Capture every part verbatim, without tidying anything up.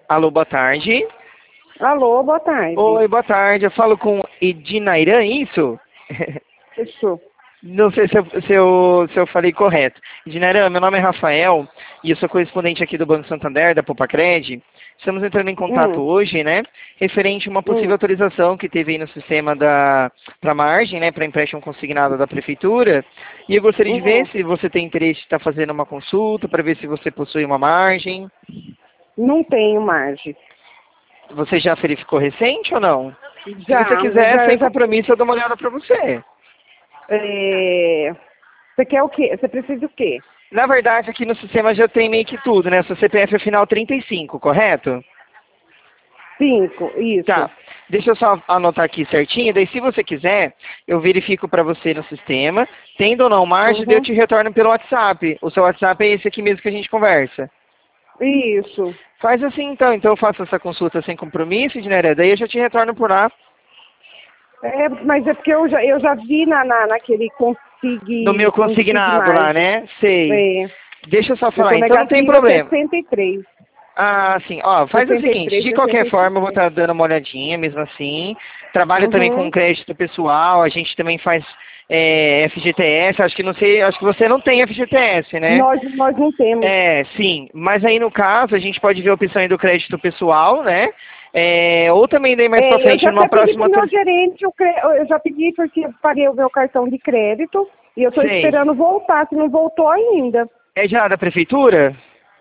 Alô, boa tarde. Alô, boa tarde. Oi, boa tarde. Eu falo com Edinairã, é isso? Isso. Não sei se eu, se, eu, se eu falei correto. Edinairã, meu nome é Rafael e eu sou correspondente aqui do Banco Santander, da Popacred. Estamos entrando em contato Hum. hoje, né, referente a uma possível Hum. autorização que teve aí no sistema da para margem, né, para empréstimo consignado da Prefeitura. E eu gostaria de ver Uhum. se você tem interesse em estar fazendo uma consulta para ver se você possui uma margem. Não tenho margem. Você já verificou recente ou não? Se você Já, quiser, já, sem já. compromisso, eu dou uma olhada para você. É... Você quer o quê? Você precisa o quê? Na verdade, aqui no sistema já tem meio que tudo, né? Seu C P F é final trinta e cinco, correto? Cinco, isso. Tá. Deixa eu só anotar aqui certinho, daí se você quiser, eu verifico para você no sistema. Tendo ou não margem, daí eu Uhum. te retorno pelo WhatsApp. O seu WhatsApp é esse aqui mesmo que a gente conversa. Isso. Faz assim então, então eu faço essa consulta sem compromisso, Edneira, daí eu já te retorno por lá. É, mas é porque eu já, eu já vi na, na, naquele No consig, meu consig consignado lá, margem. né? Sei. É. Deixa eu só Eu falar, tô então não tem negativa problema. sessenta e três. Ah, sim. Ó, faz o sessenta e seguinte, três, de qualquer sessenta e forma eu vou cinco. estar dando uma olhadinha mesmo assim. Trabalho também com Uhum. crédito pessoal, a gente também faz é, F G T S, acho que não sei, acho que você não tem F G T S, né? Nós, nós não temos. É, sim. Mas aí no caso a gente pode ver a opção aí do crédito pessoal, né? É, ou também daí mais pra É, eu frente já numa até pedi pro próxima. meu tur- gerente, o cre- eu já pedi porque eu parei o meu cartão de crédito e eu estou Sei. esperando voltar, que não voltou ainda. É já da prefeitura?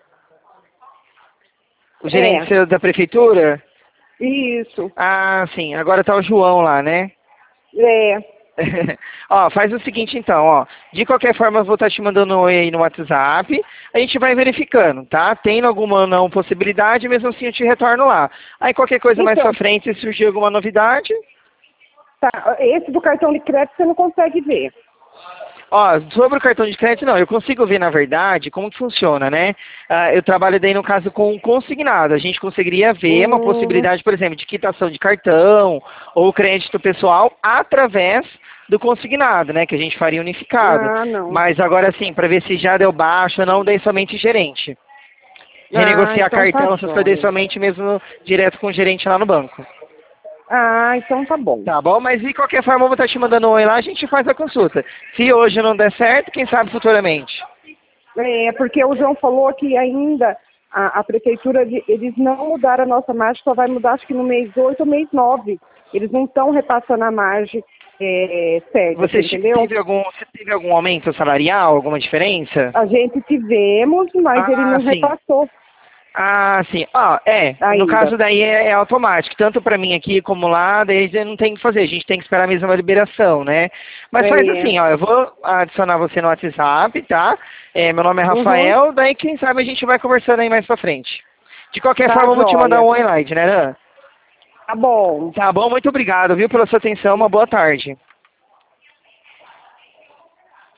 O gerente É, seu da prefeitura? isso. Ah, sim. Agora tá o João lá, né? É. Ó, faz o seguinte então, ó. De qualquer forma, eu vou estar te mandando um oi aí no WhatsApp. A gente vai verificando, tá? Tendo alguma não possibilidade, mesmo assim eu te retorno lá. Aí qualquer coisa mais pra Então, frente, se surgir alguma novidade. tá, esse do cartão de crédito você não consegue ver. Ó, sobre o cartão de crédito, não. Eu consigo ver, na verdade, como que funciona, né? Ah, eu trabalho daí, no caso, com consignado. A gente conseguiria ver uma Hum, possibilidade, por exemplo, de quitação de cartão ou crédito pessoal através do consignado, né? Que a gente faria unificado. ah, não. Mas agora, sim, para ver se já deu baixa ou não, daí somente gerente. Ah, Renegociar então tá cartão, essas coisas, daí jóia. somente mesmo direto com o gerente lá no banco. Ah, então tá bom. Tá bom? Mas de qualquer forma, eu vou estar te mandando um oi lá, a gente faz a consulta. Se hoje não der certo, quem sabe futuramente. É, porque o João falou que ainda a, a prefeitura, de- eles não mudaram a nossa margem, só vai mudar acho que no mês oito ou mês nove. Eles não estão repassando a margem é, certa, você Você entendeu? teve algum, você teve algum aumento salarial, alguma diferença? A gente tivemos, mas ele Ah, não sim. repassou Ah, sim. Ah, é. No ainda. caso daí é, é automático. Tanto para mim aqui como lá, daí eu não tem o que fazer. A gente tem que esperar mesmo a liberação, né? Mas faz É, assim, ó. Eu vou adicionar você no WhatsApp, tá? É, meu nome é uhum, Rafael. Daí quem sabe a gente vai conversando aí mais pra frente. De qualquer tá forma, eu vou te mandar jóia. um oi lá, né? Tá bom. Tá bom? Muito obrigado, viu, pela sua atenção. Uma boa tarde.